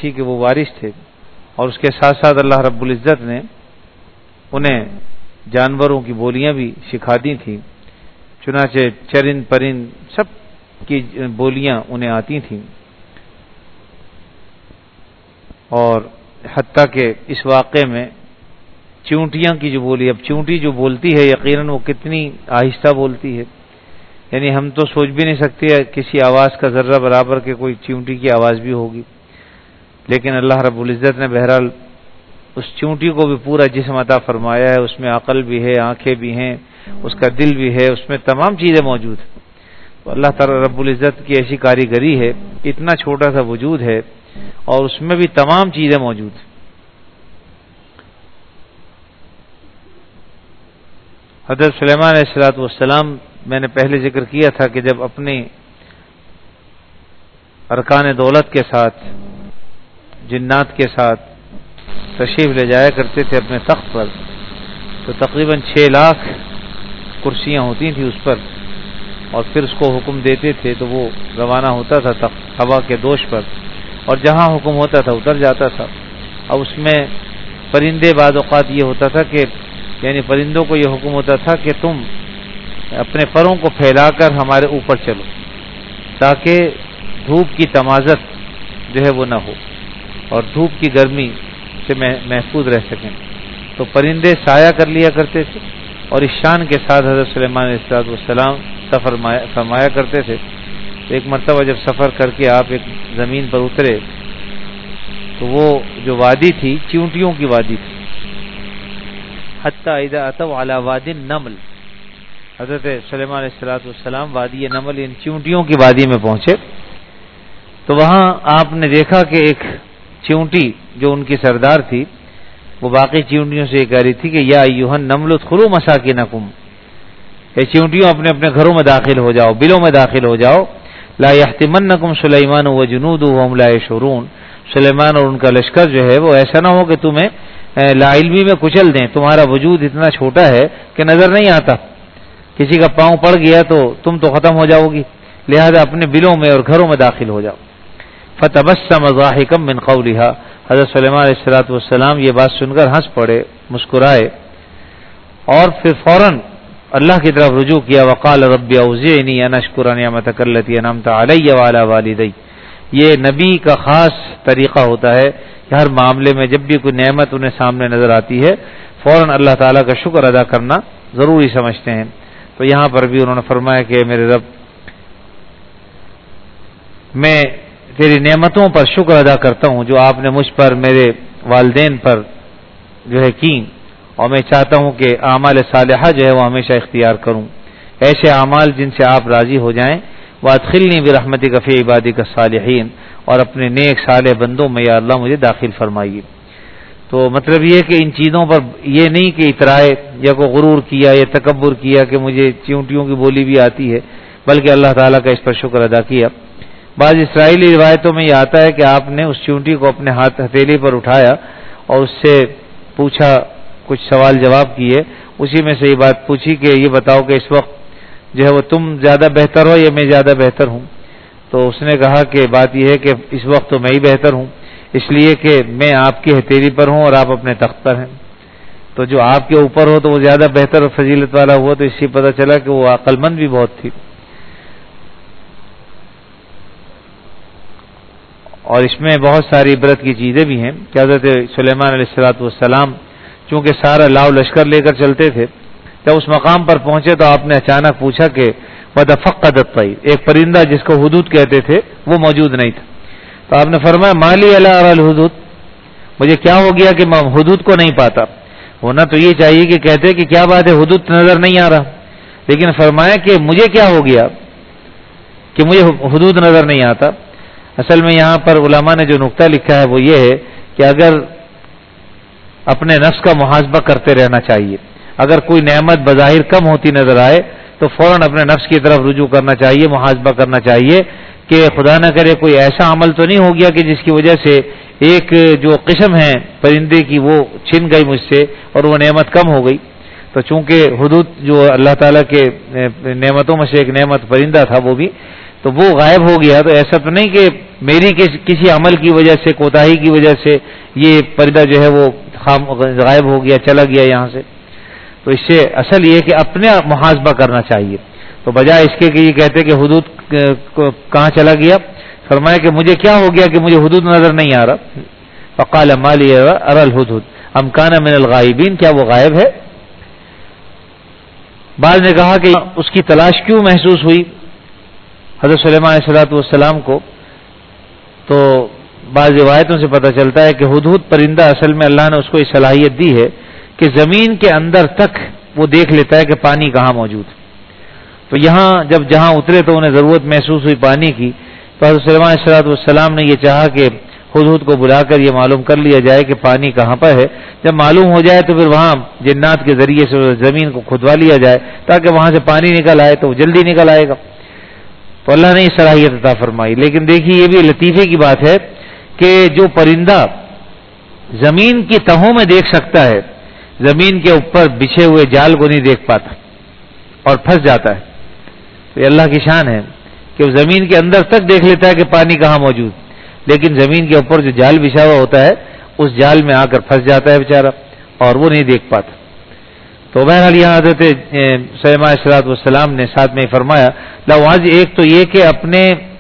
وحشی کے وہ وارث تھے، اور اس کے ساتھ ساتھ اللہ رب العزت نے انہیں جانوروں کی بولیاں بھی سکھا دی تھیں، چنانچہ چرند پرند سب کی بولیاں انہیں آتی تھیں، اور حتیٰ کہ اس واقعے میں چونٹیاں کی جو بولی، اب چونٹی جو بولتی ہے یقیناً وہ کتنی آہستہ بولتی ہے، یعنی ہم تو سوچ بھی نہیں سکتے کسی آواز کا ذرہ برابر کے کوئی چونٹی کی آواز بھی ہوگی، لیکن اللہ رب العزت نے بہرحال اس چونٹی کو بھی پورا جسم عطا فرمایا ہے، اس میں عقل بھی ہے، آنکھیں بھی ہیں، اس کا دل بھی ہے، اس میں تمام چیزیں موجود ہیں۔ تو اللہ تعالی رب العزت کی ایسی کاریگری ہے، اتنا چھوٹا سا وجود ہے اور اس میں بھی تمام چیزیں موجود ہیں۔ حضرت سلیمان علیہ السلام میں نے پہلے ذکر کیا تھا کہ جب اپنی ارکان دولت کے ساتھ، جنات کے ساتھ تشریف لے جایا کرتے تھے اپنے تخت پر، تو تقریباً 6 لاکھ کرسیاں ہوتی تھیں اس پر، اور پھر اس کو حکم دیتے تھے تو وہ روانہ ہوتا تھا تخت ہوا کے دوش پر، اور جہاں حکم ہوتا تھا اتر جاتا تھا۔ اب اس میں پرندے بعض اوقات یہ ہوتا تھا کہ یعنی پرندوں کو یہ حکم ہوتا تھا کہ تم اپنے پروں کو پھیلا کر ہمارے اوپر چلو تاکہ دھوپ کی تمازت جو ہے وہ نہ ہو اور دھوپ کی گرمی سے محفوظ رہ سکیں۔ تو پرندے سایہ کر لیا کرتے تھے، اور اس شان کے ساتھ حضرت سلیمان علیہ السلام سفر فرمایا کرتے تھے۔ ایک مرتبہ جب سفر کر کے آپ ایک زمین پر اترے تو وہ جو وادی تھی چیونٹیوں کی وادی تھی، حتیٰ اذا اتوا علی وادی النمل، حضرت سلیمان علیہ السلام وادی نمل ان چیونٹیوں کی وادی میں پہنچے تو وہاں آپ نے دیکھا کہ ایک چیونٹی جو ان کی سردار تھی وہ باقی چیونٹیوں سے یہ کہہ رہی تھی کہ یا ایھا النمل ادخلوا مساکنکم، اے چیونٹیوں اپنے اپنے گھروں میں داخل ہو جاؤ، بلوں میں داخل ہو جاؤ، لا یحطمنکم سلیمان وجنودہ وهم لا یشعرون، سلیمان اور ان کا لشکر جو ہے وہ ایسا نہ ہو کہ تمہیں لا علمی میں کچل دیں، تمہارا وجود اتنا چھوٹا ہے کہ نظر نہیں آتا، کسی کا پاؤں پڑ گیا تو تم تو ختم ہو جاؤ گی، لہذا اپنے بلوں میں اور گھروں میں داخل ہو جاؤ۔ فتبسم ضاحکا من قولها، حضرت سلیمان علیہ السلام یہ بات سن کر ہنس پڑے، مسکرائے، اور پھر فوراً اللہ کی طرف رجوع کیا، وقال رب اوزعنی ان اشکر نعمتک التی انعمت علی وعلی والدی۔ یہ نبی کا خاص طریقہ ہوتا ہے کہ ہر معاملے میں جب بھی کوئی نعمت انہیں سامنے نظر آتی ہے فوراً اللہ تعالیٰ کا شکر ادا کرنا ضروری سمجھتے ہیں۔ تو یہاں پر بھی انہوں نے فرمایا کہ میرے رب، میں تیری نعمتوں پر شکر ادا کرتا ہوں جو آپ نے مجھ پر، میرے والدین پر جو ہے کی، اور میں چاہتا ہوں کہ اعمال صالحہ جو ہے وہ ہمیشہ اختیار کروں، ایسے اعمال جن سے آپ راضی ہو جائیں، وادخلنی برحمتک فی عبادک الصالحین، اور اپنے نیک صالح بندوں میں یا اللہ مجھے داخل فرمائیے۔ تو مطلب یہ کہ ان چیزوں پر یہ نہیں کہ اترائے یا کوئی غرور کیا یا تکبر کیا کہ مجھے چیونٹیوں کی بولی بھی آتی ہے، بلکہ اللہ تعالیٰ کا اس پر شکر ادا کیا۔ بعض اسرائیلی روایتوں میں یہ آتا ہے کہ آپ نے اس چیونٹی کو اپنے ہتھیلی پر اٹھایا اور اس سے پوچھا، کچھ سوال جواب کیے، اسی میں سے یہ بات پوچھی کہ یہ بتاؤ کہ اس وقت جو ہے وہ تم زیادہ بہتر ہو یا میں زیادہ بہتر ہوں؟ تو اس نے کہا کہ بات یہ ہے کہ اس وقت تو میں ہی بہتر ہوں، اس لیے کہ میں آپ کی ہتھیلی پر ہوں اور آپ اپنے تخت پر ہیں، تو جو آپ کے اوپر ہو تو وہ زیادہ بہتر اور فضیلت والا ہوا، تو اس سے پتہ چلا کہ وہ عقل مند بھی بہت تھی۔ اور اس میں بہت ساری عبرت کی چیزیں بھی ہیں کہ حضرت سلیمان علیہ السلام چونکہ سارا لاؤ لشکر لے کر چلتے تھے، جب اس مقام پر پہنچے تو آپ نے اچانک پوچھا کہ وَتَفَقَّدَ الطَّيْرُ، ایک پرندہ جس کو ہدہد کہتے تھے وہ موجود نہیں تھا، تو آپ نے فرمایا مالی الا ارى الہدہد، مجھے کیا ہو گیا کہ میں ہدہد کو نہیں پاتا؟ ہونا تو یہ چاہیے کہ کہتے کہ کیا بات ہے ہدہد نظر نہیں آ رہا، لیکن فرمایا کہ مجھے کیا ہو گیا کہ مجھے ہدہد نظر نہیں آتا۔ اصل میں یہاں پر علماء نے جو نقطہ لکھا ہے وہ یہ ہے کہ اگر اپنے نفس کا محاسبہ کرتے رہنا چاہیے، اگر کوئی نعمت بظاہر کم ہوتی نظر آئے تو فوراً اپنے نفس کی طرف رجوع کرنا چاہیے، محاسبہ کرنا چاہیے کہ خدا نہ کرے کوئی ایسا عمل تو نہیں ہو گیا کہ جس کی وجہ سے ایک جو قسم ہے پرندے کی وہ چھن گئی مجھ سے اور وہ نعمت کم ہو گئی۔ تو چونکہ ہدہد جو اللہ تعالیٰ کے نعمتوں میں سے ایک نعمت پرندہ تھا وہ بھی، تو وہ غائب ہو گیا، تو ایسا تو نہیں کہ میری کسی عمل کی وجہ سے، کوتاہی کی وجہ سے یہ پردہ جو ہے وہ غائب ہو گیا، چلا گیا یہاں سے. تو اس سے اصل یہ کہ اپنے محاسبہ کرنا چاہیے. تو بجائے اس کے کہ یہ کہتے کہ حدود کہاں چلا گیا، فرمایا کہ مجھے کیا ہو گیا کہ مجھے حدود نظر نہیں آ رہا. فقال ما لی ارى الحدود ام کان من الغائبین، کیا وہ غائب ہے؟ بعض نے کہا کہ اس کی تلاش کیوں محسوس ہوئی حضرت سلیمان علیہ الصلوۃ والسلام کو، تو بعض روایتوں سے پتہ چلتا ہے کہ ہدہد پرندہ اصل میں اللہ نے اس کو یہ صلاحیت دی ہے کہ زمین کے اندر تک وہ دیکھ لیتا ہے کہ پانی کہاں موجود. تو یہاں جب جہاں اترے تو انہیں ضرورت محسوس ہوئی پانی کی، تو حضرت سلیمان علیہ الصلوۃ والسلام نے یہ چاہا کہ ہدہد کو بلا کر یہ معلوم کر لیا جائے کہ پانی کہاں پر ہے. جب معلوم ہو جائے تو پھر وہاں جنات کے ذریعے سے زمین کو کھدوا لیا جائے تاکہ وہاں سے پانی نکل آئے، تو وہ جلدی نکل آئے گا. تو اللہ نے یہ صلاحیت عطا فرمائی. لیکن دیکھیے یہ بھی لطیفے کی بات ہے کہ جو پرندہ زمین کی تہوں میں دیکھ سکتا ہے، زمین کے اوپر بچھے ہوئے جال کو نہیں دیکھ پاتا اور پھنس جاتا ہے. تو یہ اللہ کی شان ہے کہ وہ زمین کے اندر تک دیکھ لیتا ہے کہ پانی کہاں موجود، لیکن زمین کے اوپر جو جال بچھا ہوا ہوتا ہے اس جال میں آ کر پھنس جاتا ہے بیچارہ اور وہ نہیں دیکھ پاتا. تو بہرحال یہاں حضرت سلیمان علیہ الصلوۃ والسلام نے ساتھ میں فرمایا لواز، ایک تو یہ کہ اپنے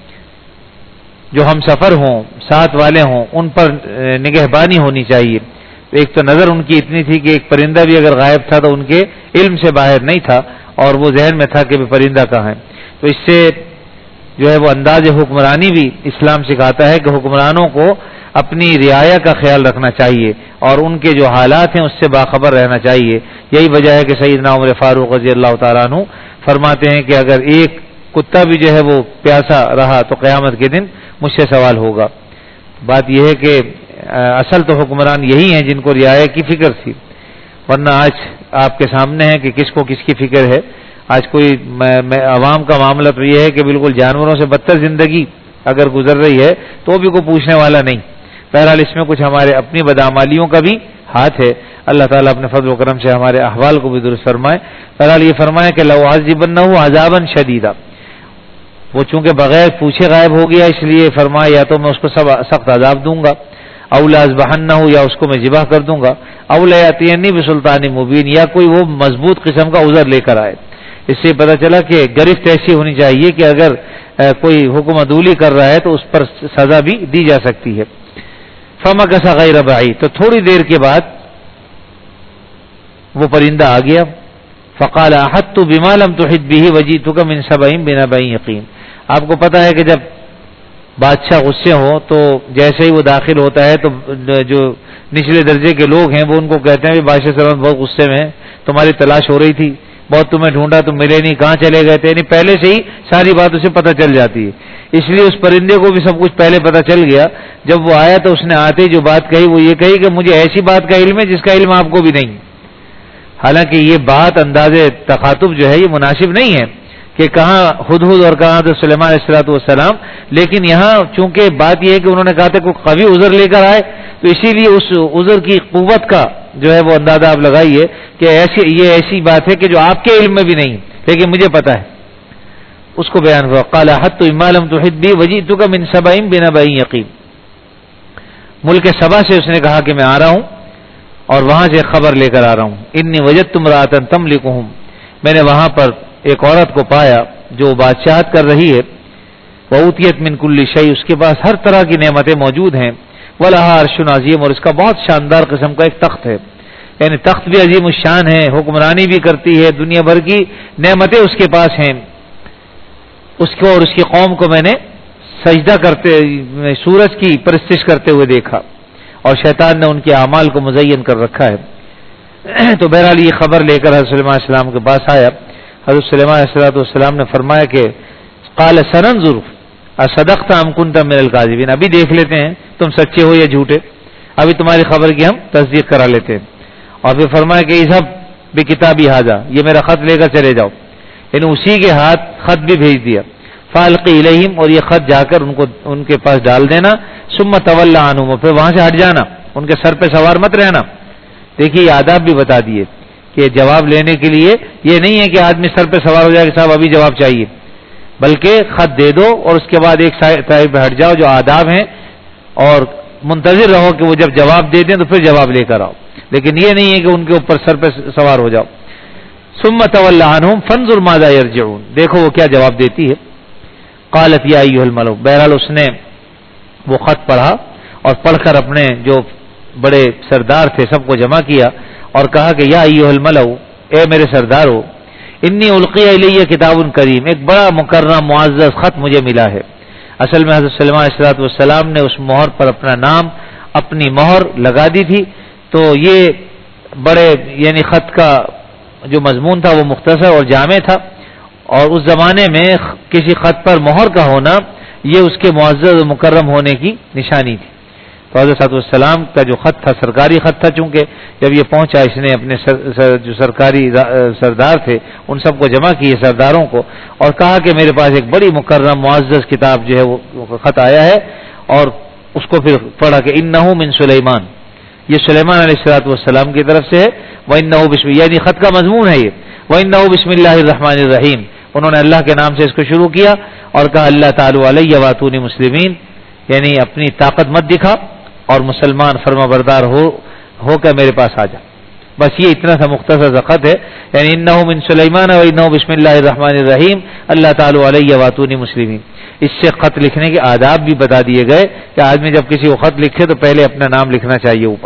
جو ہم سفر ہوں، ساتھ والے ہوں، ان پر نگہبانی ہونی چاہیے. ایک تو نظر ان کی اتنی تھی کہ ایک پرندہ بھی اگر غائب تھا تو ان کے علم سے باہر نہیں تھا اور وہ ذہن میں تھا کہ پرندہ کہاں ہے. تو اس سے جو ہے وہ انداز حکمرانی بھی اسلام سکھاتا ہے کہ حکمرانوں کو اپنی رعایا کا خیال رکھنا چاہیے اور ان کے جو حالات ہیں اس سے باخبر رہنا چاہیے. یہی وجہ ہے کہ سیدنا عمر فاروق رضی اللہ تعالیٰ عنہ فرماتے ہیں کہ اگر ایک کتا بھی جو ہے وہ پیاسا رہا تو قیامت کے دن مجھ سے سوال ہوگا. بات یہ ہے کہ اصل تو حکمران یہی ہیں جن کو رعایا کی فکر تھی، ورنہ آج آپ کے سامنے ہے کہ کس کو کس کی فکر ہے. آج کوئی عوام کا معاملہ تو یہ ہے کہ بالکل جانوروں سے بدتر زندگی اگر گزر رہی ہے تو بھی کوئی پوچھنے والا نہیں. بہرحال اس میں کچھ ہمارے اپنی بدعمالیوں کا بھی ہاتھ ہے. اللہ تعالیٰ اپنے فضل و کرم سے ہمارے احوال کو بھی درست فرمائے. بہرحال یہ فرمائے کہ لو عذبنہ عذابا شدیدا، وہ چونکہ بغیر پوچھے غائب ہو گیا اس لیے فرمایا یا تو میں اس کو سخت عذاب دوں گا، او لاذبحنہ، یا اس کو میں ذبح کر دوں گا، او لیاتینی بسلطان مبین، یا کوئی وہ مضبوط قسم کا عذر لے کر آئے. اس سے پتہ چلا کہ گرفت ایسی ہونی چاہیے کہ اگر کوئی حکم عدولی کر رہا ہے تو اس پر سزا بھی دی جا سکتی ہے. فمکث غیر بعید، تو تھوڑی دیر کے بعد وہ پرندہ آ گیا. فقال احطت بما لم تحط به وجئتك من سبع بنبأ یقین. آپ کو پتہ ہے کہ جب بادشاہ غصے ہو تو جیسے ہی وہ داخل ہوتا ہے تو جو نچلے درجے کے لوگ ہیں وہ ان کو کہتے ہیں بادشاہ صاحب بہت غصے میں، تمہاری تلاش ہو رہی تھی، بہت تمہیں ڈھونڈا، تم ملے نہیں، کہاں چلے گئے تھے. یعنی پہلے سے ہی ساری بات اسے پتہ چل جاتی ہے. اس لیے اس پرندے کو بھی سب کچھ پہلے پتہ چل گیا. جب وہ آیا تو اس نے آتے ہی جو بات کہی وہ یہ کہی کہ مجھے ایسی بات کا علم ہے جس کا علم آپ کو بھی نہیں. حالانکہ یہ بات انداز تخاطب جو ہے یہ مناسب نہیں ہے کہ کہاں ہدہد اور کہاں تو سلیمان علیہ الصلوۃ والسلام، لیکن یہاں چونکہ بات یہ ہے کہ انہوں نے کہا تھا کوئی قوی عذر لے کر آئے تو اسی لیے اس عذر کی قوت کا جو ہے وہ اندازہ آپ لگائیے کہ یہ ایسی بات ہے کہ جو آپ کے علم میں بھی نہیں لیکن مجھے پتا ہے. اس کو بیان ہوا قال حتى ما لم تحط بي وجئتك من سبع بنبأ یقین. ملک سبا سے اس نے کہا کہ میں آ رہا ہوں اور وہاں سے خبر لے کر آ رہا ہوں. انی وجدت امرأة تملكهم، میں نے وہاں پر ایک عورت کو پایا جو بادشاہت کر رہی ہے. وأوتيت من كل شيء، اس کے پاس ہر طرح کی نعمتیں موجود ہیں. ولها عرش عظیم، اور اس کا بہت شاندار قسم کا ایک تخت ہے، یعنی تخت بھی عظیم الشان ہے، حکمرانی بھی کرتی ہے، دنیا بھر کی نعمتیں اس کے پاس ہیں. اس کو اور اس کی قوم کو میں نے سجدہ کرتے، سورج کی پرستش کرتے ہوئے دیکھا اور شیطان نے ان کے اعمال کو مزین کر رکھا ہے. تو بہرحال یہ خبر لے کر حضرت سلیمان علیہ السلام کے پاس آیا. حضرت سلیمان علیہ السلام نے فرمایا کہ قال سننظر اصدقت ام كنت من الكاذبین، ابھی دیکھ لیتے ہیں تم سچے ہو یا جھوٹے، ابھی تمہاری خبر کی ہم تصدیق کرا لیتے ہیں. اور پھر فرمایا کہ اذهب بکتابی ھذا، یہ میرا خط لے کر چلے جاؤ. یعنی اسی کے ہاتھ خط بھی بھیج دیا. فالقی الیہم، اور یہ خط جا کر ان کے پاس ڈال دینا. ثم تولى عنہم، پھر وہاں سے ہٹ جانا، ان کے سر پہ سوار مت رہنا. دیکھیے یہ آداب بھی بتا دیے کہ جواب لینے کے لیے یہ نہیں ہے کہ آدمی سر پہ سوار ہو جائے کہ صاحب ابھی جواب چاہیے، بلکہ خط دے دو اور اس کے بعد ایک سائڈ پہ ہٹ جاؤ جو آداب ہیں، اور منتظر رہو کہ وہ جب جواب دے دیں تو پھر جواب لے کر آؤ، لیکن یہ نہیں ہے کہ ان کے اوپر سر پہ سوار ہو جاؤ۔ ثم تولى عنهم فانظر ماذا يرجعون، دیکھو وہ کیا جواب دیتی ہے۔ قالت یا ایھا الملأ، بہرحال اس نے وہ خط پڑھا اور پڑھ کر اپنے جو بڑے سردار تھے سب کو جمع کیا اور کہا کہ یا ایھا الملأ، اے میرے سردارو، انی القی الی کتاب کریم، ایک بڑا مکرم معزز خط مجھے ملا ہے۔ اصل میں حضرت سلیمان علیہ السلام نے اس مہر پر اپنا نام، اپنی مہر لگا دی تھی، تو یہ بڑے یعنی خط کا جو مضمون تھا وہ مختصر اور جامع تھا، اور اس زمانے میں کسی خط پر مہر کا ہونا یہ اس کے معزز و مکرم ہونے کی نشانی تھی۔ تو حضرت السلام کا جو خط تھا سرکاری خط تھا، چونکہ جب یہ پہنچا اس نے اپنے جو سرکاری سردار تھے ان سب کو جمع کیے، سرداروں کو، اور کہا کہ میرے پاس ایک بڑی مکرم معزز کتاب جو ہے وہ خط آیا ہے، اور اس کو پھر پڑھا کہ انہ من سلیمان، یہ سلیمان علیہ السلام کی طرف سے ہے، وانہ بسم، یعنی خط کا مضمون ہے یہ، وانہ بسم اللہ الرحمن الرحیم، انہوں نے اللہ کے نام سے اس کو شروع کیا اور کہا اللہ تعالی علیہ واتونی مسلمین، یعنی اپنی طاقت مت دکھا اور مسلمان فرما بردار ہو کر میرے پاس آ جا، بس یہ اتنا سا مختصر خط ہے، یعنی انہ من سلیمان و انہ بسم اللہ الرحمن الرحیم اللہ تعالی علیہ واتونی مسلمین۔ اس سے خط لکھنے کے آداب بھی بتا دیے گئے کہ آدمی جب کسی کو خط لکھے تو پہلے اپنا نام لکھنا چاہیے، اوپر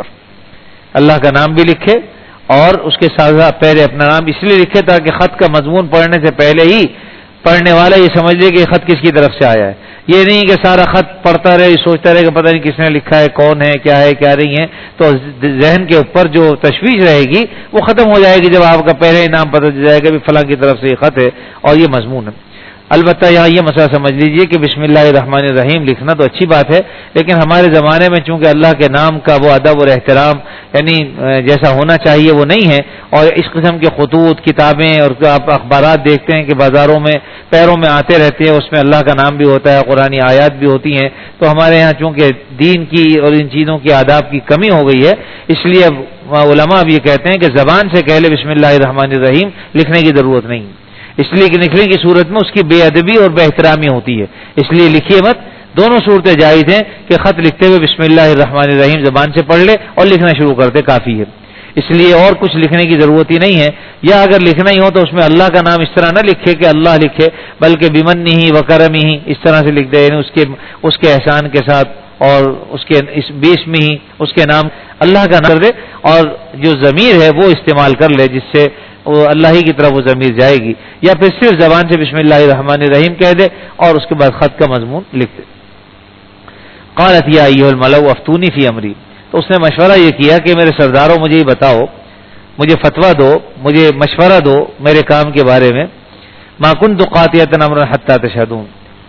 اللہ کا نام بھی لکھے، اور اس کے ساتھ ساتھ پہلے اپنا نام اس لیے لکھے تاکہ خط کا مضمون پڑھنے سے پہلے ہی پڑھنے والا یہ سمجھ لے کہ یہ خط کس کی طرف سے آیا ہے، یہ نہیں کہ سارا خط پڑھتا رہے سوچتا رہے کہ پتہ نہیں کس نے لکھا ہے، کون ہے، کیا نہیں ہے، تو ذہن کے اوپر جو تشویش رہے گی وہ ختم ہو جائے گی جب آپ کا پہلے ہی نام پتہ چل جائے گا کہ فلاں کی طرف سے یہ خط ہے اور یہ مضمون ہے۔ البتہ یہاں یہ مسئلہ سمجھ لیجئے کہ بسم اللہ الرحمن الرحیم لکھنا تو اچھی بات ہے، لیکن ہمارے زمانے میں چونکہ اللہ کے نام کا وہ ادب اور احترام یعنی جیسا ہونا چاہیے وہ نہیں ہے، اور اس قسم کے خطوط، کتابیں اور آپ اخبارات دیکھتے ہیں کہ بازاروں میں پیروں میں آتے رہتے ہیں، اس میں اللہ کا نام بھی ہوتا ہے، قرآنی آیات بھی ہوتی ہیں، تو ہمارے یہاں چونکہ دین کی اور ان چیزوں کی آداب کی کمی ہو گئی ہے، اس لیے علماء اب یہ کہتے ہیں کہ زبان سے کہہ لے بسم اللہ الرحمن الرحیم، لکھنے کی ضرورت نہیں، اس لیے کہ لکھنے کی صورت میں اس کی بے ادبی اور بے احترامی ہوتی ہے، اس لیے لکھیے مت۔ دونوں صورتیں جائز ہیں کہ خط لکھتے ہوئے بسم اللہ الرحمن الرحیم زبان سے پڑھ لے اور لکھنا شروع کر دے، کافی ہے، اس لیے اور کچھ لکھنے کی ضرورت ہی نہیں ہے، یا اگر لکھنا ہی ہو تو اس میں اللہ کا نام اس طرح نہ لکھے کہ اللہ لکھے، بلکہ بمنہ و کرمہ اس طرح سے لکھ دے، یعنی اس کے احسان کے ساتھ، اور اس کے بسمہ اس کے نام اللہ کا نام کر دے، اور جو ضمیر ہے وہ استعمال کر لے جس سے وہ اللہ ہی کی طرف وہ ضمیر جائے گی، یا پھر صرف زبان سے بسم اللہ الرحمن الرحیم کہہ دے اور اس کے بعد خط کا مضمون لکھ دے۔ قالت یا ایھا الملأ افتونی فی امری، تو اس نے مشورہ یہ کیا کہ میرے سرداروں مجھے یہ بتاؤ، مجھے فتویٰ دو، مجھے مشورہ دو میرے کام کے بارے میں، ما کنت قاطعۃ امرا حتی تشہدون،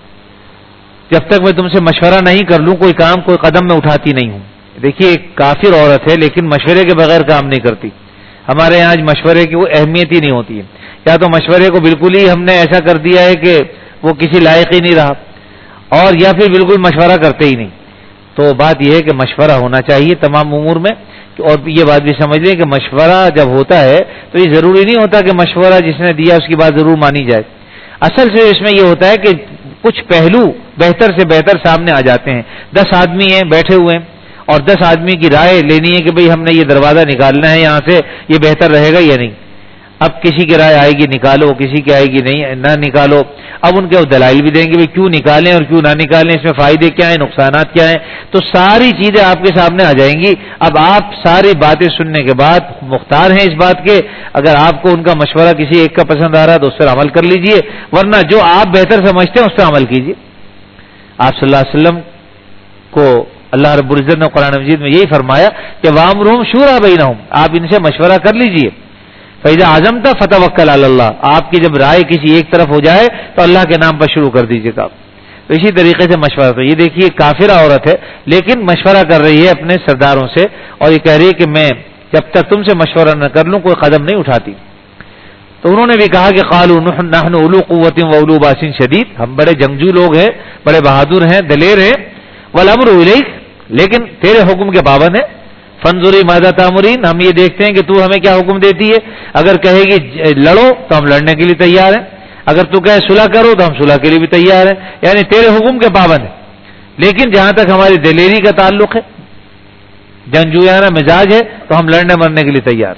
جب تک میں تم سے مشورہ نہیں کر لوں کوئی کام، کوئی قدم میں اٹھاتی نہیں ہوں۔ دیکھیے ایک کافر عورت ہے لیکن مشورے کے بغیر کام نہیں کرتی، ہمارے یہاں آج مشورے کی وہ اہمیت ہی نہیں ہوتی ہے، یا تو مشورے کو بالکل ہی ہم نے ایسا کر دیا ہے کہ وہ کسی لائق ہی نہیں رہا، اور یا پھر بالکل مشورہ کرتے ہی نہیں۔ تو بات یہ ہے کہ مشورہ ہونا چاہیے تمام امور میں، اور یہ بات بھی سمجھ لیں کہ مشورہ جب ہوتا ہے تو یہ ضروری نہیں ہوتا کہ مشورہ جس نے دیا اس کی بات ضرور مانی جائے، اصل سے اس میں یہ ہوتا ہے کہ کچھ پہلو بہتر سے بہتر سامنے آ جاتے ہیں، 10 آدمی ہیں بیٹھے ہوئے ہیں اور 10 آدمی کی رائے لینی ہے کہ بھئی ہم نے یہ دروازہ نکالنا ہے یہاں سے، یہ بہتر رہے گا یا نہیں۔ اب کسی کی رائے آئے گی نکالو، کسی کی آئے گی نہیں نہ نکالو، اب ان کے دلائل بھی دیں گے بھئی کیوں نکالیں اور کیوں نہ نکالیں، اس میں فائدے کیا ہیں، نقصانات کیا ہیں، تو ساری چیزیں آپ کے سامنے آ جائیں گی۔ اب آپ ساری باتیں سننے کے بعد مختار ہیں اس بات کے، اگر آپ کو ان کا مشورہ کسی ایک کا پسند آ رہا ہے تو اس پر عمل کر لیجئے، ورنہ جو آپ بہتر سمجھتے ہیں اس پر عمل کیجئے۔ آپ صلی اللہ علیہ وسلم کو اللہ رب العزت نے قرآن مجید میں یہی فرمایا کہ وَأَمْرُهُمْ شُورَىٰ بَيْنَهُمْ، آپ ان سے مشورہ کر لیجئے، فَإِذَا عَزَمْتَ فَتَوَكَّلْ عَلَى اللَّهِ، آپ کی جب رائے کسی ایک طرف ہو جائے تو اللہ کے نام پر شروع کر دیجئے گا۔ تو اسی طریقے سے مشورہ، تو یہ دیکھیے کافرہ عورت ہے لیکن مشورہ کر رہی ہے اپنے سرداروں سے، اور یہ کہہ رہی ہے کہ میں جب تک تم سے مشورہ نہ کر لوں کوئی قدم نہیں اٹھاتی۔ تو انہوں نے بھی کہا کہ قالوا نحن اولو قوت و اولو باس شدید، ہم بڑے جنگجو لوگ ہیں، بڑے بہادر ہیں، دلیر ہیں، والامر الیک، لیکن تیرے حکم کے پابند ہیں، فانظری ماذا تأمرین، ہم یہ دیکھتے ہیں کہ تو ہمیں کیا حکم دیتی ہے، اگر کہے گی لڑو تو ہم لڑنے کے لیے تیار ہیں، اگر تو کہے صلح کرو تو ہم صلح کے لیے بھی تیار ہیں، یعنی تیرے حکم کے پابند ہیں، لیکن جہاں تک ہماری دلیری کا تعلق ہے، جنگجویانہ مزاج ہے، تو ہم لڑنے مرنے کے لیے تیار۔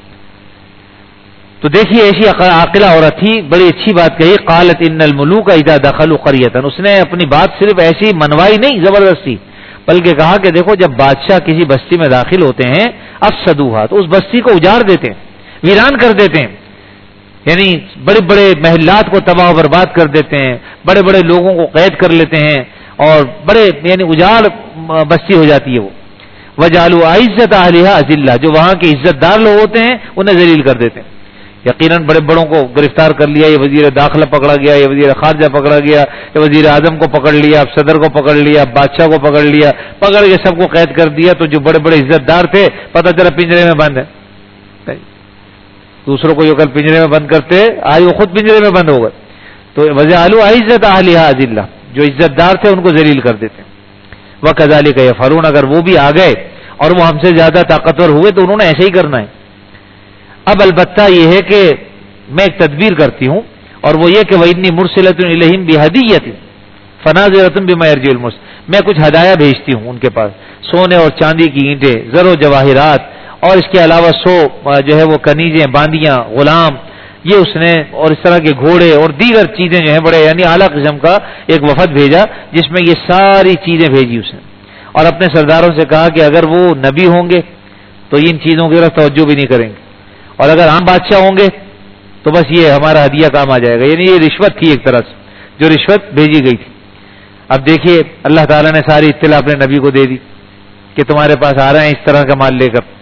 تو دیکھیے ایسی عاقلہ عورت تھی، بڑی اچھی بات کہی، قالت ان الملوک اذا دخلوا قریۃ، اس نے اپنی بات صرف ایسی منوائی نہیں زبردستی، بلکہ کہا کہ دیکھو جب بادشاہ کسی بستی میں داخل ہوتے ہیں افسدوها، تو اس بستی کو اجاڑ دیتے ہیں، ویران کر دیتے ہیں، یعنی بڑے بڑے محلات کو تباہ و برباد کر دیتے ہیں، بڑے بڑے لوگوں کو قید کر لیتے ہیں، اور بڑے یعنی اجاڑ بستی ہو جاتی ہے وہ۔ وجعلوا عزت اہلها اذلہ، جو وہاں کے عزت دار لوگ ہوتے ہیں انہیں ذلیل کر دیتے ہیں۔ یقیناً بڑے بڑوں کو گرفتار کر لیا، یہ وزیر داخلہ پکڑا گیا، یہ وزیر خارجہ پکڑا گیا، یہ وزیر اعظم کو پکڑ لیا، اب صدر کو پکڑ لیا، بادشاہ کو پکڑ لیا، پکڑ کے سب کو قید کر دیا، تو جو بڑے بڑے عزت دار تھے پتہ چلا پنجرے میں بند ہے۔ دوسروں کو جو کل پنجرے میں بند کرتے آج وہ خود پنجرے میں بند ہو گئے۔ تو وجعلوا عزت اہلها اذلہ، جو عزت دار تھے ان کو ذلیل کر دیتے۔ وکذالک یفعلون، اگر وہ بھی آ گئے اور وہ ہم سے زیادہ طاقتور ہوئے تو انہوں نے ایسے ہی کرنا ہے۔ اب البتہ یہ ہے کہ میں ایک تدبیر کرتی ہوں، اور وہ یہ کہ وَإِنِّي مُرْسِلَةٌ إِلَيْهِمْ بِهَدِيَّةٍ فَنَاظِرَةٌ بِمَا يَرْجِعُ الْمُرْسِلُونَ، میں کچھ ہدایہ بھیجتی ہوں ان کے پاس، سونے اور چاندی کی اینٹیں، زر و جواہرات، اور اس کے علاوہ 100 جو ہے وہ کنیزیں، باندیاں، غلام، یہ اس نے، اور اس طرح کے گھوڑے اور دیگر چیزیں جو ہیں، بڑے یعنی اعلیٰ قسم کا ایک وفد بھیجا جس میں یہ ساری چیزیں بھیجی اس نے، اور اپنے سرداروں سے کہا کہ اگر وہ نبی ہوں گے تو ان چیزوں کی طرف توجہ بھی نہیں کریں گے، اور اگر عام بادشاہ ہوں گے تو بس یہ ہمارا ہدیہ کام آ جائے گا، یعنی یہ رشوت تھی ایک طرح سے، جو رشوت بھیجی گئی تھی۔ اب دیکھیے اللہ تعالیٰ نے ساری اطلاع اپنے نبی کو دے دی کہ تمہارے پاس آ رہے ہیں اس طرح کا مال لے کر۔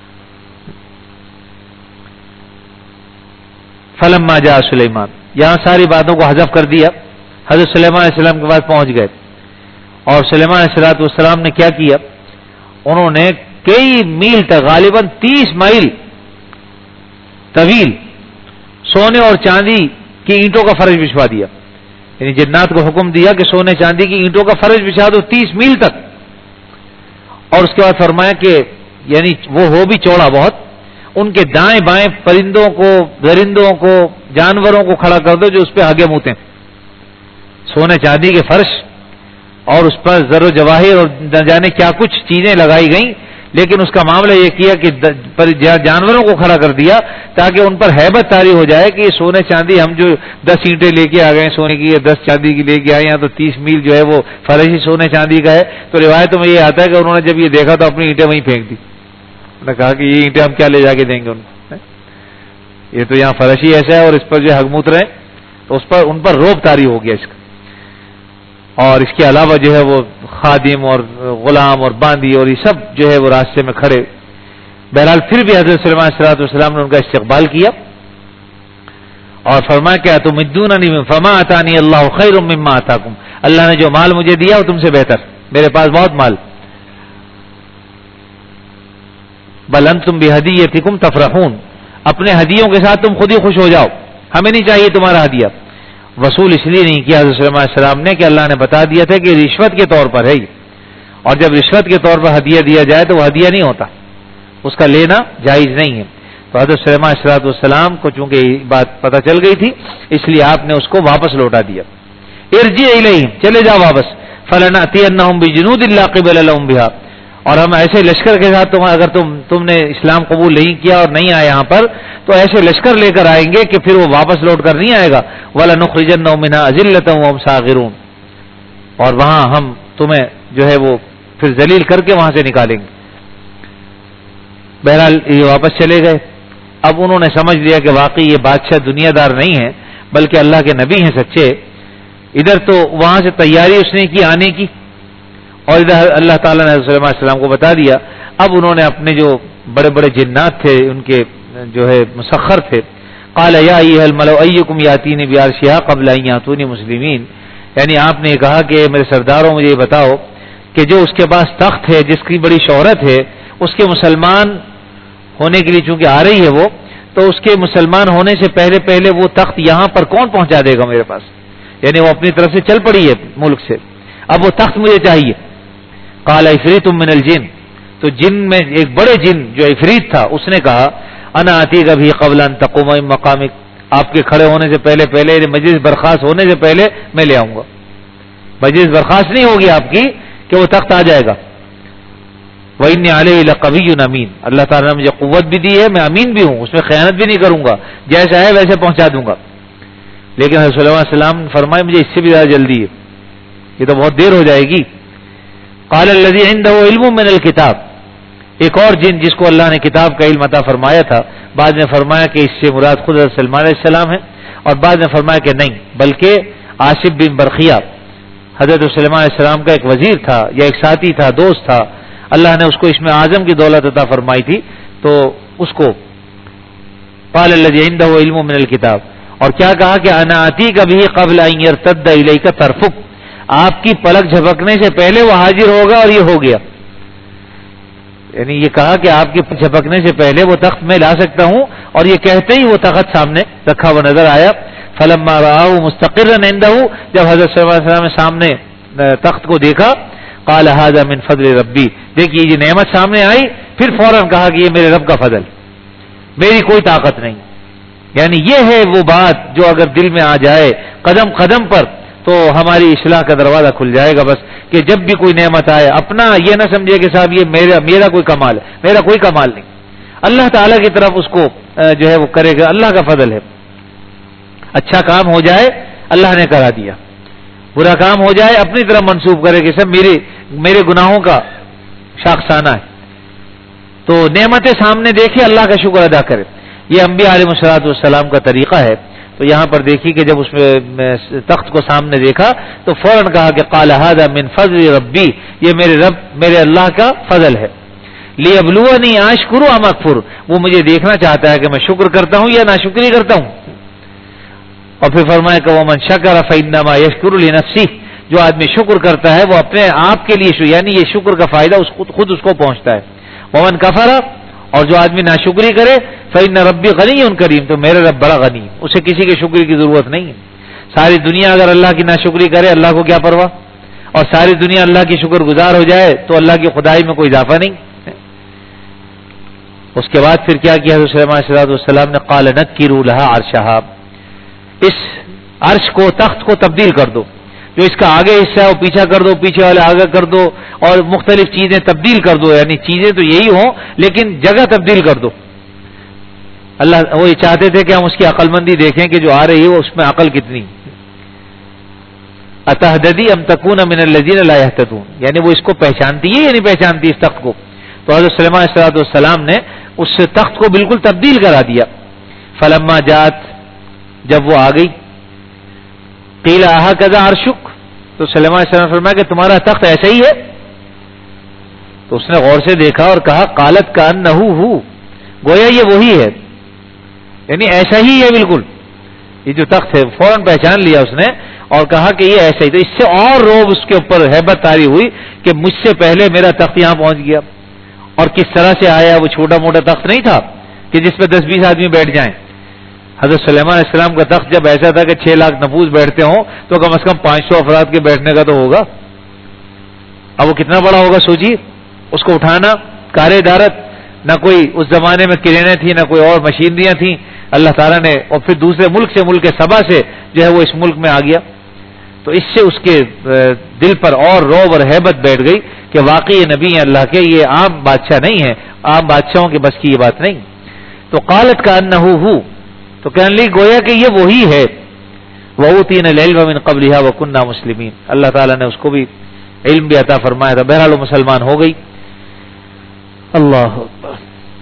فلما جاء سلیمان، یہاں ساری باتوں کو حذف کر دیا، حضرت سلیمان علیہ السلام کے پاس پہنچ گئے، اور سلیمان علیہ السلام نے کیا کیا، انہوں نے کئی میل تک، غالباً 30 مائل طویل سونے اور چاندی کی اینٹوں کا فرش بچھوا دیا، یعنی جنات کو حکم دیا کہ سونے چاندی کی اینٹوں کا فرش بچھا دو 30 میل تک، اور اس کے بعد فرمایا کہ یعنی وہ ہو بھی چوڑا بہت، ان کے دائیں بائیں پرندوں کو، درندوں کو، جانوروں کو کھڑا کر دو جو اس پہ آگے موتے، سونے چاندی کے فرش، اور اس پر زر و جواہر اور نہ جانے کیا کچھ چیزیں لگائی گئیں، لیکن اس کا معاملہ یہ کیا کہ جانوروں کو کھڑا کر دیا تاکہ ان پر ہیبت طاری ہو جائے کہ یہ سونے چاندی، ہم جو 10 اینٹیں لے کے آ گئے سونے کی، 10 چاندی کی لے کے آئے، یہاں تو 30 میل جو ہے وہ فرش ہی سونے چاندی کا ہے۔ تو روایتوں میں یہ آتا ہے کہ انہوں نے جب یہ دیکھا تو اپنی اینٹیں وہیں پھینک دی، انہوں نے کہا کہ یہ اینٹیں ہم کیا لے جا کے دیں گے ان کو، یہ تو یہاں فرش ہی ایسا ہے، اور اس پر جو حگموت رہے تو ان پر روب طاری ہو گیا اس کا۔ اور اس کے علاوہ جو ہے وہ خادم اور غلام اور باندی اور یہ سب جو ہے وہ راستے میں کھڑے۔ بہرحال پھر بھی حضرت سلیمان علیہ السلام نے ان کا استقبال کیا اور فرمایا کہ تمدوننی فما آتانی اللہ خیر مما آتاکم، اللہ نے جو مال مجھے دیا وہ تم سے بہتر، میرے پاس بہت مال۔ بل انتم بہدیتکم تفرحون، اپنے ہدیوں کے ساتھ تم خود ہی خوش ہو جاؤ، ہمیں نہیں چاہیے تمہارا ہدیہ۔ وصول اس لیے نہیں کیا حضرت سلیمان علیہ السلام نے کہ اللہ نے بتا دیا تھا کہ رشوت کے طور پر ہے، اور جب رشوت کے طور پر ہدیہ دیا جائے تو وہ ہدیہ نہیں ہوتا، اس کا لینا جائز نہیں ہے۔ تو حضرت سلیمان علیہ السلام کو چونکہ یہ بات پتہ چل گئی تھی اس لیے آپ نے اس کو واپس لوٹا دیا۔ ارجع الیہم، چلے جاؤ واپس، فلنأتینہم بجنود لا قبل لہم بہا، اور ہم ایسے لشکر کے ساتھ اگر تم نے اسلام قبول نہیں کیا اور نہیں آیا یہاں پر تو ایسے لشکر لے کر آئیں گے کہ پھر وہ واپس لوٹ کر نہیں آئے گا۔ وَلَنُخْرِجَنَّهُم مِّنْهَا أَذِلَّةً وَهُمْ صَاغِرُونَ، اور وہاں ہم تمہیں جو ہے وہ پھر ذلیل کر کے وہاں سے نکالیں گے۔ بہرحال یہ واپس چلے گئے۔ اب انہوں نے سمجھ لیا کہ واقعی یہ بادشاہ دنیا دار نہیں ہے بلکہ اللہ کے نبی ہیں سچے۔ ادھر تو وہاں سے تیاری اس نے کی آنے کی، اور ادھر اللہ تعالیٰ نے سلیمان علیہ السلام کو بتا دیا۔ اب انہوں نے اپنے جو بڑے بڑے جنات تھے ان کے جو ہے مسخر تھے، قال یا ایھا الملأ ایکم یاتینی بعرشھا قبل ان یاتونی مسلمین، یعنی آپ نے کہا کہ میرے سرداروں مجھے یہ بتاؤ کہ جو اس کے پاس تخت ہے جس کی بڑی شہرت ہے، اس کے مسلمان ہونے کے لیے چونکہ آ رہی ہے وہ، تو اس کے مسلمان ہونے سے پہلے پہلے وہ تخت یہاں پر کون پہنچا دے گا میرے پاس، یعنی وہ اپنی طرف سے چل پڑی ہے ملک سے، اب وہ تخت مجھے چاہیے۔ قال عفریت من الجن، تو جن میں ایک بڑے جن جو عفریت تھا اس نے کہا انا آتیک بھی قبل ان تقوم من مقامک، آپ کے کھڑے ہونے سے پہلے مجلس برخاست ہونے سے پہلے میں لے آؤں گا. مجلس برخاست نہیں ہوگی آپ کی کہ وہ تخت آ جائے گا. وَإِنِّي عَلَيْهِ لَقَوِيٌّ أَمِينٌ, اللہ تعالیٰ نے مجھے قوت بھی دی ہے, میں امین بھی ہوں, اس میں خیانت بھی نہیں کروں گا, جیسا ہے ویسے پہنچا دوں گا. لیکن حضرت صلی اللہ علیہ وسلم نے فرمایا مجھے اس سے بھی زیادہ جلدی ہے, یہ تو بہت دیر ہو جائے گی. قال الذي عنده علم من الكتاب, ایک اور جن جس کو اللہ نے کتاب کا علم عطا فرمایا تھا, بعد میں فرمایا کہ اس سے مراد خود حضرت سلمان علیہ السلام ہے, اور بعد میں فرمایا کہ نہیں بلکہ عاصب بن برقیہ حضرت سلمان علیہ السلام کا ایک وزیر تھا یا ایک ساتھی تھا, دوست تھا. اللہ نے اس کو اسم اعظم کی دولت عطا فرمائی تھی, تو اس کو قال الذي عنده علم من الكتاب, اور کیا کہا کہ انا آتیک به قبل ان يرتد الیک طرفک, آپ کی پلک جھپکنے سے پہلے وہ حاضر ہوگا, اور یہ ہو گیا. یعنی یہ کہا کہ آپ کی جھپکنے سے پہلے وہ تخت میں لا سکتا ہوں, اور یہ کہتے ہی وہ تخت سامنے رکھا ہوا نظر آیا. فلما رآه مستقرا عنده, جب حضرت صلی اللہ علیہ وسلم نے سامنے تخت کو دیکھا, قال هذا من فضل ربی, دیکھیے یہ نعمت سامنے آئی, پھر فوراً کہا کہ یہ میرے رب کا فضل, میری کوئی طاقت نہیں. یعنی یہ ہے وہ بات جو اگر دل میں آ جائے قدم قدم پر, تو ہماری اصلاح کا دروازہ کھل جائے گا. بس کہ جب بھی کوئی نعمت آئے اپنا یہ نہ سمجھے کہ صاحب یہ میرا کوئی کمال ہے, میرا کوئی کمال نہیں, اللہ تعالیٰ کی طرف اس کو جو ہے وہ کرے گا, اللہ کا فضل ہے. اچھا کام ہو جائے اللہ نے کرا دیا, برا کام ہو جائے اپنی طرف منسوب کرے کہ سب میرے گناہوں کا شاخسانہ ہے. تو نعمتیں سامنے دیکھے اللہ کا شکر ادا کرے, یہ انبیاء علیہ الصلوۃ والسلام کا طریقہ ہے. تو یہاں پر دیکھیے کہ جب اس میں تخت کو سامنے دیکھا تو فوراً کہا کہ قال هذا من فضل ربی, یہ میرے اللہ کا فضل ہے. لیبلونی اشکر ام اکفر, وہ مجھے دیکھنا چاہتا ہے کہ میں شکر کرتا ہوں یا ناشکری کرتا ہوں. اور پھر فرمایا کہ ومن شکر فانما یشکر لنفسہ, جو آدمی شکر کرتا ہے وہ اپنے آپ کے لیے, یعنی یہ شکر کا فائدہ خود اس کو پہنچتا ہے. ومن کفر, اور جو آدمی ناشکری کرے, فإن ربی غنی کریم, تو میرا رب بڑا غنی, اسے کسی کے شکر کی ضرورت نہیں ہے. ساری دنیا اگر اللہ کی ناشکری کرے اللہ کو کیا پرواہ, اور ساری دنیا اللہ کی شکر گزار ہو جائے تو اللہ کی خدائی میں کوئی اضافہ نہیں. اس کے بعد پھر کیا کیا حضرت سلیمان علیہ السلام نے, قال نکروا لها عرشها, اس عرش کو تخت کو تبدیل کر دو, جو اس کا آگے حصہ ہے وہ پیچھا کر دو, پیچھے والے آگے کر دو, اور مختلف چیزیں تبدیل کر دو. یعنی چیزیں تو یہی ہوں لیکن جگہ تبدیل کر دو. اللہ وہ یہ چاہتے تھے کہ ہم اس کی عقل مندی دیکھیں کہ جو آ رہی ہے اس میں عقل کتنی. اتہدی ام تکون من الذین لا یہتدون, یعنی وہ اس کو پہچانتی ہے یا نہیں پہچانتی اس تخت کو. تو حضرت سلیمان علیہ السلام نے اس تخت کو بالکل تبدیل کرا دیا. فلما جات, جب وہ آ گئی, قیل اہکذا عرشک, تو سلیمان علیہ السلام نے فرمایا کہ تمہارا تخت ایسا ہی ہے. تو اس نے غور سے دیکھا اور کہا قالت کأنہ ہو, گویا یہ وہی ہے, یعنی ایسا ہی ہے بالکل, یہ جو تخت ہے. فوراً پہچان لیا اس نے اور کہا کہ یہ ایسا ہی. تو اس سے اور روب اس کے اوپر ہیبت طاری ہوئی کہ مجھ سے پہلے میرا تخت یہاں پہنچ گیا. اور کس طرح سے آیا, وہ چھوٹا موٹا تخت نہیں تھا کہ جس پہ 10-20 آدمی بیٹھ جائیں. حضرت سلیمان علیہ السلام کا تخت جب ایسا تھا کہ 6 لاکھ نفوس بیٹھتے ہوں تو کم از کم 500 افراد کے بیٹھنے کا تو ہوگا. اب وہ کتنا بڑا ہوگا سوچیے. اس کو اٹھانا کار دارت, نہ کوئی اس زمانے میں کرینے تھی, نہ کوئی اور مشینریاں تھیں. اللہ تعالیٰ نے, اور پھر دوسرے ملک سے, ملک سبا سے جو ہے وہ اس ملک میں آ گیا. تو اس سے اس کے دل پر اور روب اور ہیبت بیٹھ گئی کہ واقعی یہ نبی ہیں اللہ کے, یہ عام بادشاہ نہیں ہے, عام بادشاہوں کے بس کی یہ بات نہیں. تو قالت کأنہ ہو, تو کہنے لگی گویا کہ یہ وہی ہے. وَأُوتِينَا الْعِلْمَ مِنْ قَبْلِهَا وَكُنَّا مُسْلِمِينَ, اللہ تعالیٰ نے اس کو بھی علم بھی عطا فرمایا تھا. بہرحال وہ مسلمان ہو گئی. اللہ اکبر.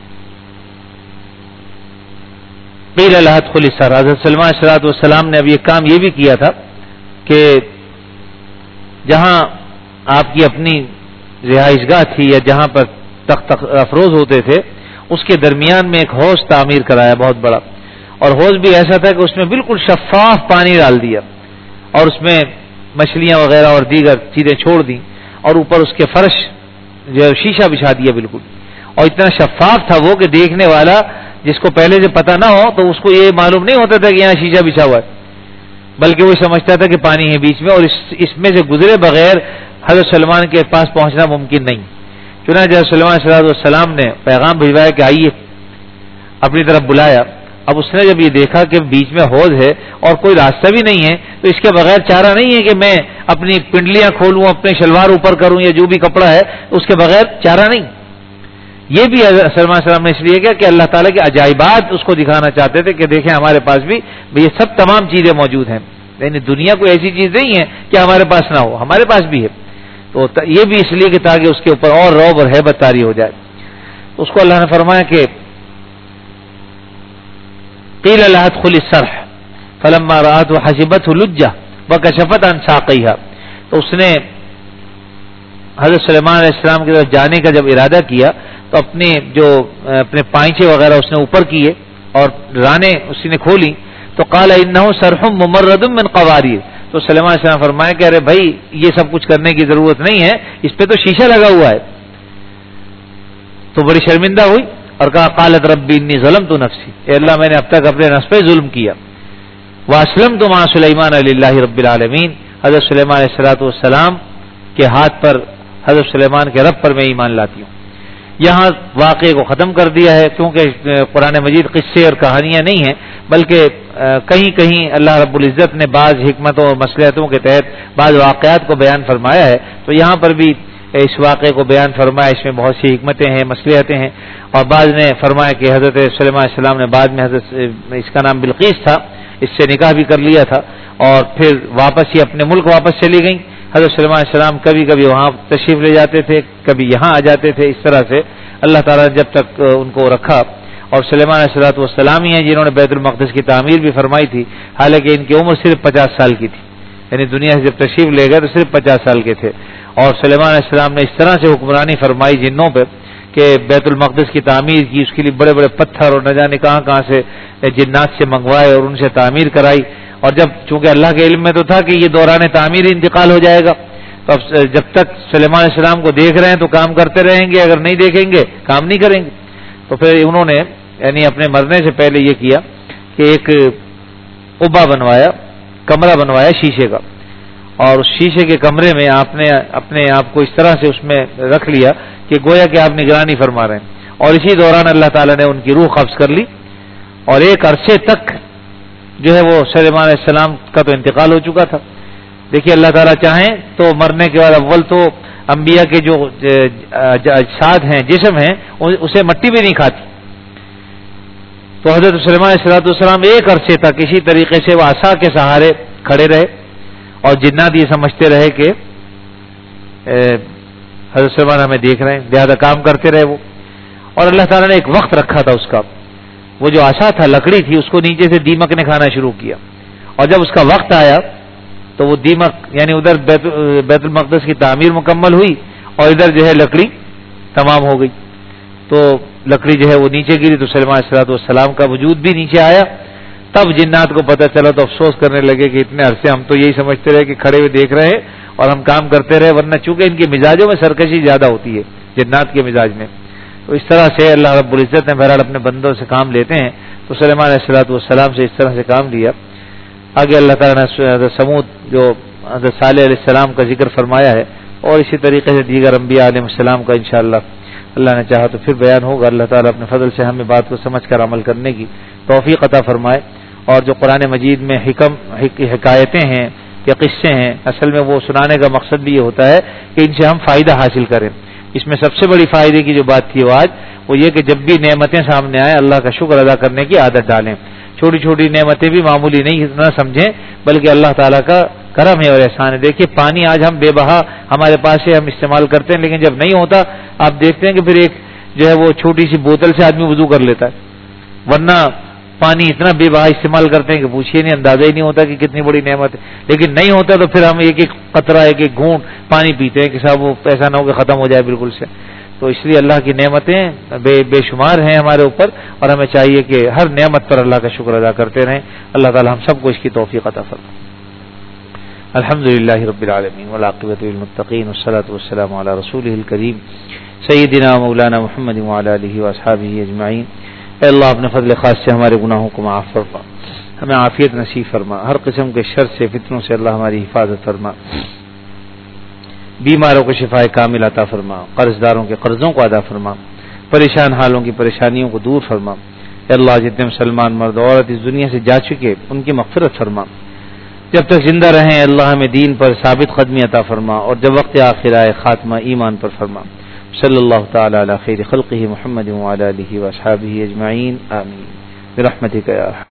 قیل لها ادخلی السر, حضرت سلیمان علیہ السلام نے اب یہ کام یہ بھی کیا تھا کہ جہاں آپ کی اپنی رہائش گاہ تھی یا جہاں پر تخت افروز ہوتے تھے اس کے درمیان میں ایک حوض تعمیر کرایا بہت بڑا, اور حوض بھی ایسا تھا کہ اس میں بالکل شفاف پانی ڈال دیا اور اس میں مچھلیاں وغیرہ اور دیگر چیزیں چھوڑ دیں, اور اوپر اس کے فرش جو شیشہ بچھا دیا بالکل. اور اتنا شفاف تھا وہ کہ دیکھنے والا جس کو پہلے سے پتہ نہ ہو تو اس کو یہ معلوم نہیں ہوتا تھا کہ یہاں شیشہ بچھا ہوا ہے, بلکہ وہ سمجھتا تھا کہ پانی ہے بیچ میں, اور اس میں سے گزرے بغیر حضرت سلمان کے پاس پہنچنا ممکن نہیں. چنانچہ حضرت سلمان علیہ السلام نے پیغام بھجوایا کہ آئیے, اپنی طرف بلایا. اب اس نے جب یہ دیکھا کہ بیچ میں حوض ہے اور کوئی راستہ بھی نہیں ہے تو اس کے بغیر چارہ نہیں ہے کہ میں اپنی پنڈلیاں کھولوں، اپنے شلوار اوپر کروں یا جو بھی کپڑا ہے اس کے بغیر چارہ نہیں. یہ بھی سلمان علیہ السلام نے اس لیے کیا کہ اللہ تعالیٰ کے عجائبات اس کو دکھانا چاہتے تھے کہ دیکھیں ہمارے پاس بھی یہ سب تمام چیزیں موجود ہیں، یعنی دنیا کوئی ایسی چیز نہیں ہے کہ ہمارے پاس نہ ہو، ہمارے پاس بھی ہے. تو یہ بھی اس لیے کہ تاکہ اس کے اوپر اور رعب اور ہیبت طاری ہو جائے. اس کو اللہ نے فرمایا کہ قیل لها ادخل الصرح فلما رأته حسبته لجة وكشفت عن ساقيها. تو اس نے حضرت سلیمان علیہ السلام کی طرف جانے کا جب ارادہ کیا تو اپنے پائنچے وغیرہ اس نے اوپر کیے اور رانیں اسی نے کھولی. تو قال انه صرح ممرد من قوارير. تو سلیمان علیہ السلام فرمایا کہ ارے بھائی یہ سب کچھ کرنے کی ضرورت نہیں ہے، اس پہ تو شیشہ لگا ہوا ہے. تو بڑی شرمندہ ہوئی اور کہا قالت ربی انی ظلمت نفسی، اے اللہ میں نے اب تک اپنے نفس پہ ظلم کیا. واسلمت مع سلیمان للہ رب العالمین. حضرت سلیمان علیہ السلام کے ہاتھ پر، حضرت سلیمان کے رب پر میں ایمان لاتی ہوں. یہاں واقعے کو ختم کر دیا ہے کیونکہ قرآن مجید قصے اور کہانیاں نہیں ہیں بلکہ کہیں کہیں اللہ رب العزت نے بعض حکمتوں اور مصلحتوں کے تحت بعض واقعات کو بیان فرمایا ہے. تو یہاں پر بھی اس واقعے کو بیان فرمایا، اس میں بہت سی حکمتیں ہیں، مصلحتیں ہیں. اور بعض نے فرمایا کہ حضرت سلیمان علیہ السلام نے بعد میں حضرت اس کا نام بلقیس تھا، اس سے نکاح بھی کر لیا تھا اور پھر واپس ہی اپنے ملک واپس چلی گئیں. حضرت سلیمان علیہ السلام کبھی کبھی وہاں تشریف لے جاتے تھے، کبھی یہاں آ جاتے تھے. اس طرح سے اللہ تعالیٰ نے جب تک ان کو رکھا. اور سلیمان علیہ السلام ہی ہیں جنہوں نے بیت المقدس کی تعمیر بھی فرمائی تھی، حالانکہ ان کی عمر صرف 50 سال کی تھی، یعنی دنیا سے جب تشریف لے گئے تو صرف 50 سال کے تھے. اور سلیمان علیہ السلام نے اس طرح سے حکمرانی فرمائی جنوں پہ کہ بیت المقدس کی تعمیر کی، اس کے لیے بڑے بڑے پتھر اور نہ جانے کہاں کہاں سے جنات سے منگوائے اور ان سے تعمیر کرائی. اور چونکہ اللہ کے علم میں تو تھا کہ یہ دوران تعمیر انتقال ہو جائے گا، تو اب جب تک سلیمان علیہ السلام کو دیکھ رہے ہیں تو کام کرتے رہیں گے، اگر نہیں دیکھیں گے کام نہیں کریں گے. تو پھر انہوں نے یعنی اپنے مرنے سے پہلے یہ کیا کہ ایک قبہ بنوایا، کمرہ بنوایا شیشے کا، اور اس شیشے کے کمرے میں آپ نے اپنے آپ کو اس طرح سے اس میں رکھ لیا کہ گویا کہ آپ نگرانی فرما رہے ہیں. اور اسی دوران اللہ تعالیٰ نے ان کی روح قبض کر لی اور ایک عرصے تک جو ہے وہ سلیمان علیہ السلام کا تو انتقال ہو چکا تھا. دیکھیے اللہ تعالیٰ چاہیں تو مرنے کے بعد اول تو انبیاء کے جو اجساد ہیں، جسم ہیں، اسے مٹی بھی نہیں کھاتی. تو حضرت سلیمان علیہ السلام ایک عرصے تک اسی طریقے سے وہ عصا کے سہارے کھڑے رہے اور جنات یہ سمجھتے رہے کہ حضرت سلیمان ہمیں دیکھ رہے ہیں، لہذا کام کرتے رہے وہ. اور اللہ تعالیٰ نے ایک وقت رکھا تھا اس کا، وہ جو عصا تھا لکڑی تھی، اس کو نیچے سے دیمک نے کھانا شروع کیا. اور جب اس کا وقت آیا تو وہ دیمک یعنی ادھر بیت المقدس کی تعمیر مکمل ہوئی اور ادھر جو ہے لکڑی تمام ہو گئی. تو لکڑی جو ہے وہ نیچے گری تو سلیمان علیہ السلام کا وجود بھی نیچے آیا. تب جنات کو پتہ چلا تو افسوس کرنے لگے کہ اتنے عرصے ہم تو یہی سمجھتے رہے کہ کھڑے ہوئے دیکھ رہے ہیں اور ہم کام کرتے رہے، ورنہ چونکہ ان کے مزاجوں میں سرکشی زیادہ ہوتی ہے جنات کے مزاج میں. تو اس طرح سے اللہ رب العزت نے بہرحال اپنے بندوں سے کام لیتے ہیں. تو سلیمان علیہ السلام سے اس طرح سے کام لیا. آگے اللہ تعالیٰ نے حضرت سمود جو حضرت صالح علیہ السلام کا ذکر فرمایا ہے اور اسی طریقے سے دیگر انبیاء علیہ السلام کا انشاءاللہ اللہ نے چاہا تو پھر بیان ہوگا. اللہ تعالیٰ اپنے فضل سے ہمیں بات کو سمجھ کر عمل کرنے کی توفیق عطا فرمائے. اور جو قرآن مجید میں حکایتیں ہیں یا قصے ہیں، اصل میں وہ سنانے کا مقصد بھی یہ ہوتا ہے کہ ان سے ہم فائدہ حاصل کریں. اس میں سب سے بڑی فائدے کی جو بات تھی وہ آج وہ یہ کہ جب بھی نعمتیں سامنے آئیں اللہ کا شکر ادا کرنے کی عادت ڈالیں. چھوٹی چھوٹی نعمتیں بھی معمولی نہیں نہ سمجھیں بلکہ اللہ تعالیٰ کا کرم ہے اور احسان ہے. دیکھیے پانی آج ہم بے بہا ہمارے پاس ہے، ہم استعمال کرتے ہیں، لیکن جب نہیں ہوتا آپ دیکھتے ہیں کہ پھر ایک جو ہے وہ چھوٹی سی بوتل سے آدمی وضو کر لیتا ہے، ورنہ پانی اتنا بے بہا استعمال کرتے ہیں کہ پوچھیے نہیں، اندازہ ہی نہیں ہوتا کہ کتنی بڑی نعمت ہے. لیکن نہیں ہوتا تو پھر ہم ایک ایک قطرہ ایک ایک گھونٹ پانی پیتے ہیں کہ صاحب وہ ایسا نہ ہو کہ ختم ہو جائے بالکل سے. تو اس لیے اللہ کی نعمتیں بے شمار ہیں ہمارے اوپر اور ہمیں چاہیے کہ ہر نعمت پر اللہ کا شکر ادا کرتے رہیں. اللہ تعالی ہم سب کو اس کی توفیق عطا فرمائے. الحمدللہ رب العالمین والعاقبۃ للمتقین والصلاۃ والسلام علی رسولہ الکریم سیدنا مولانا محمد وعلی آلہ واصحابہ اجمعین. اے اللہ اپنے فضل خاص سے ہمارے گناہوں کو معاف فرما، ہمیں عافیت نصیب فرما، ہر قسم کے شر سے فتنوں سے اللہ ہماری حفاظت فرما، بیماروں کو شفاء کامل عطا فرما، قرض داروں کے قرضوں کو ادا فرما، پریشان حالوں کی پریشانیوں کو دور فرما. اے اللہ جتنے مسلمان مرد عورت اس دنیا سے جا چکے ان کی مغفرت فرما، جب تک زندہ رہیں اللہ ہمیں دین پر ثابت قدمی عطا فرما، اور جب وقت آخر آئے خاتمہ ایمان پر فرما۔ صلی اللہ تعالی علی خیر خلقہ محمد وعلی آلہ واصحابہ اجمعین، آمین برحمتک یا